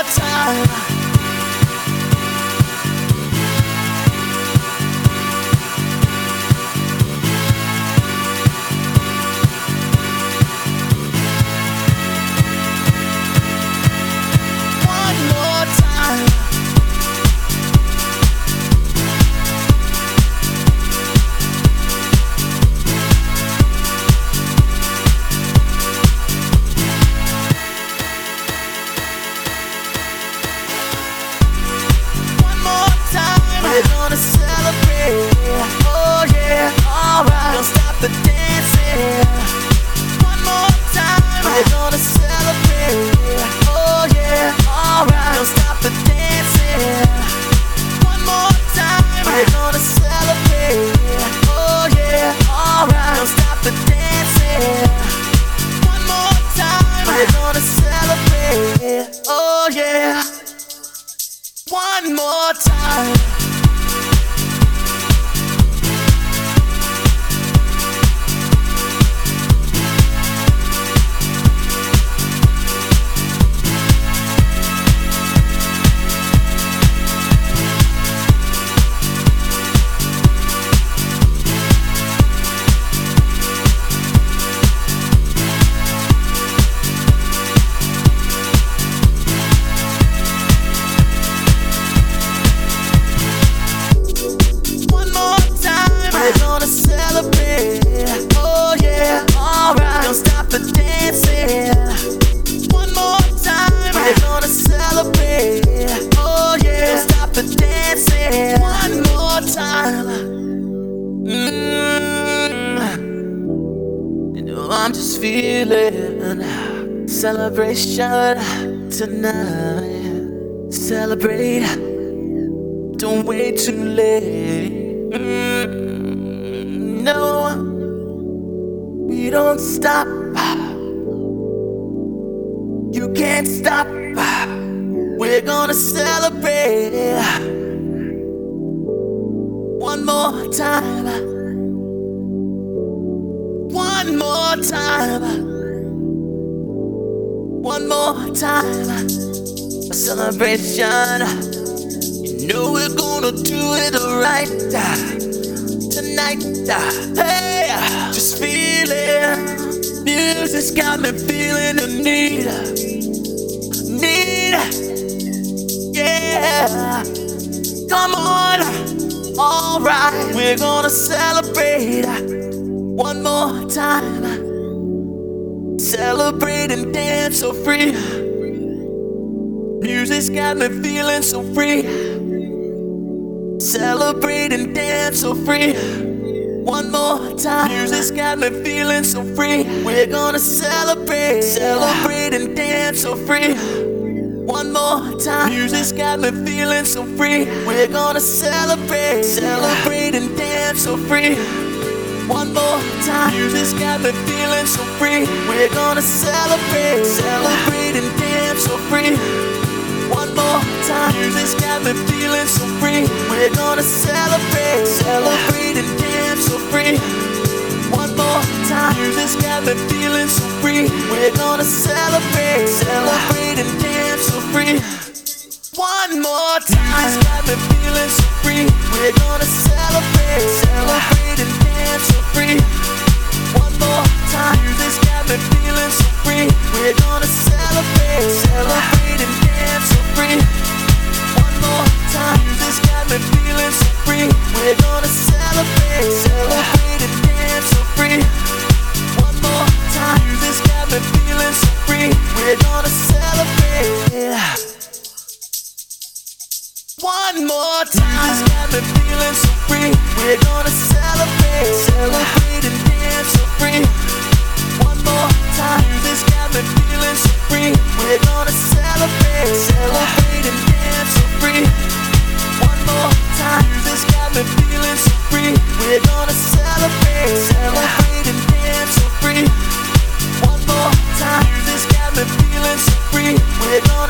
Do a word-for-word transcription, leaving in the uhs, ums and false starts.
time. One more time. We're gonna celebrate, oh yeah, alright. Don't stop the dancing. One more time. We're gonna celebrate, oh yeah, alright. Don't stop the dancing. One more time. We're gonna celebrate, oh yeah, alright. Don't stop the dancing. One more time. We're gonna celebrate, oh yeah. One more time. We're gonna celebrate, oh yeah, alright. Don't stop the dancing. One more time. We're gonna celebrate, oh yeah. Don't stop the dancing. One more time. Mm. You know I'm just feeling celebration tonight. Celebrate, don't wait too late. Mm. No, we don't stop. You can't stop. We're gonna celebrate one more time. One more time. One more time. A celebration. You know we're gonna do it right tonight. Hey, just feeling. Music's got me feeling the need. Need. Yeah. Come on. Alright. We're gonna celebrate one more time. Celebrate and dance so free. Music's got me feeling so free. Celebrate and dance so free. One more time. Music's got me feeling so free. We're gonna celebrate. Celebrate and dance so free. One more time. Music's got me feeling so free. We're gonna celebrate. Celebrate and dance so free. One more time. Music's got me feeling so free. We're gonna celebrate. Celebrate and dance so free. One more time. Music's got me feeling so free. We're gonna celebrate. Celebrate and dance so free. One more time. Music's got me feeling so free. We're gonna celebrate. Celebrate and dance so free. One more time. Music's got me feeling so free. We're gonna celebrate. Celebrate and dance so free. One more time. Music's got me feeling so free. We're gonna celebrate. Celebrate and dance so free. One more time. Music's got me feeling so free. We're gonna celebrate. Celebrate and dance so free. One more time. Music's got me feeling so free. We're gonna celebrate. One more time. Music's got me feeling so free. We're gonna celebrate. Celebrate and dance so free. One more time. Music's got me feeling so free. We're gonna celebrate. Celebrate and dance so free. One more time. Music's got me feeling so free. We're gonna celebrate. Celebrate and dance so free. One more time. Music's got me feeling so free. We're gonna